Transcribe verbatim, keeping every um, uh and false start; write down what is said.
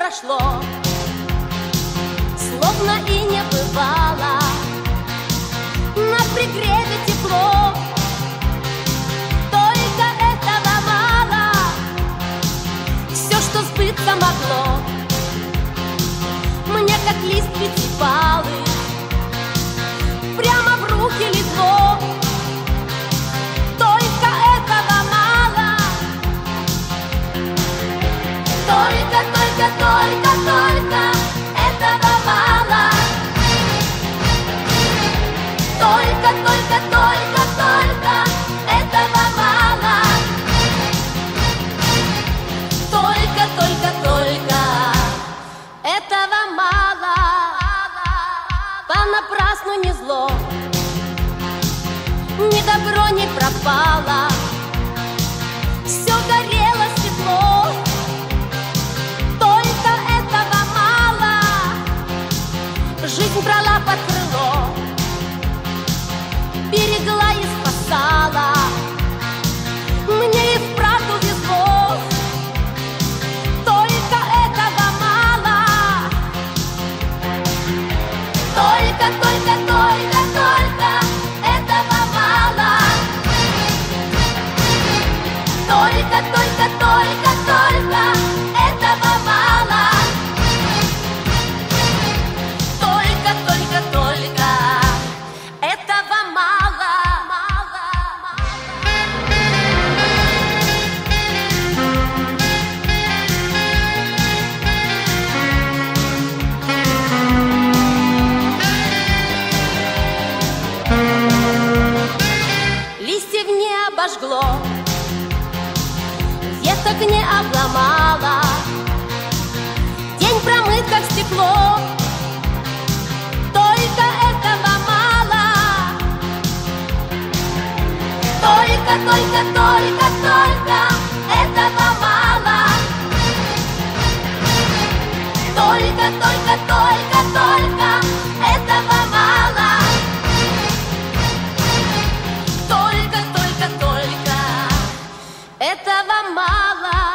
прошло, словно и не бывало. На пригреве тепло, только этого мало. Все, что сбыться могло, мне как лист пятипалый прямо в руки легло. Только этого мало. Только, только, только, только этого мало. Только, только, только, только этого мало. Только, только, только этого мало. Понапрасну не зло, ни добро не пропало. Все горело светло, только этого мало. Жизнь брала под крыло, берегла и спасала. Мне и вправду везло, только этого мало. Только, только, только, только этого мало. Только, только, только, только этого мало. Только, только, только этого мало. Листьев не обожгло, веток не обломало. День промыт, как стекло, только этого мало. Только, только, только, только этого мало. Только, только, только, только этого мало. Только, только, только этого мало.